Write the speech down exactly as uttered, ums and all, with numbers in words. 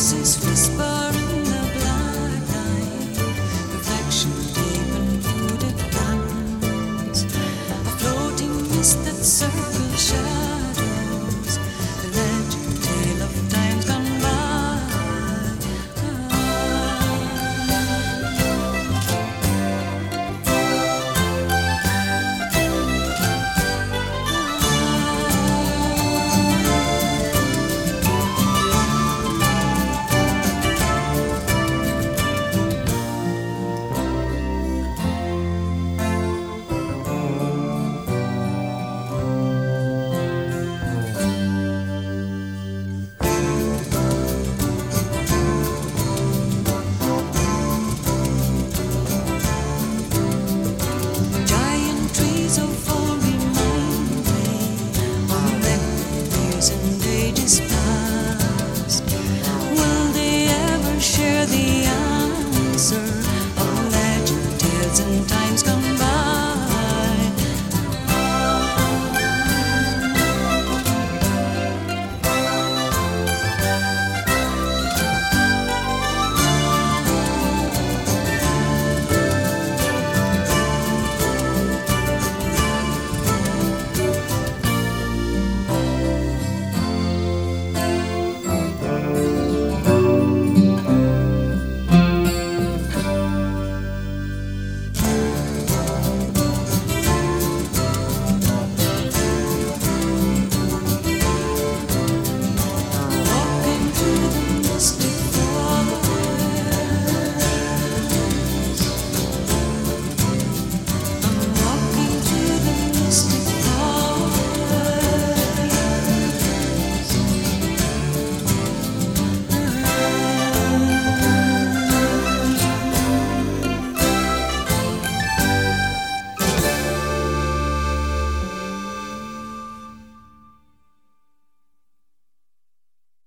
Voices whisper in the black night, reflections deep in wooded lands, a floating mist that circles shadows, the legend tale of times gone by. And ages past, will they ever share the answer of legend, tales, and times gone by? Walking through the misty